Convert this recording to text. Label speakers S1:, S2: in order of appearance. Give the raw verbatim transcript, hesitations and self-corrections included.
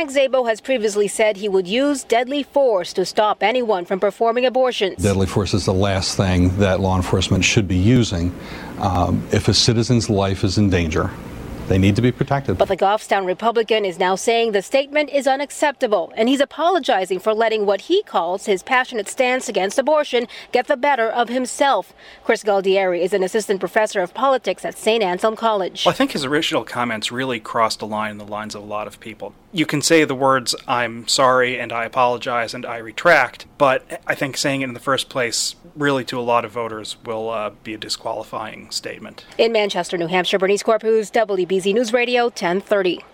S1: Frank Szabo has previously said he would use deadly force to stop anyone from performing abortions.
S2: Deadly force is the last thing that law enforcement should be using. Um, if a citizen's life is in danger, they need to be protected.
S1: But the Goffstown Republican is now saying the statement is unacceptable, and he's apologizing for letting what he calls his passionate stance against abortion get the better of himself. Chris Galdieri is an assistant professor of politics at Saint Anselm College.
S3: Well, I think his original comments really crossed a line in the lines of a lot of people. You can say the words, "I'm sorry," and "I apologize," and "I retract," but I think saying it in the first place, really to a lot of voters, will uh, be a disqualifying statement.
S1: In Manchester, New Hampshire, Bernice Corpus, W B Z News Radio, ten thirty.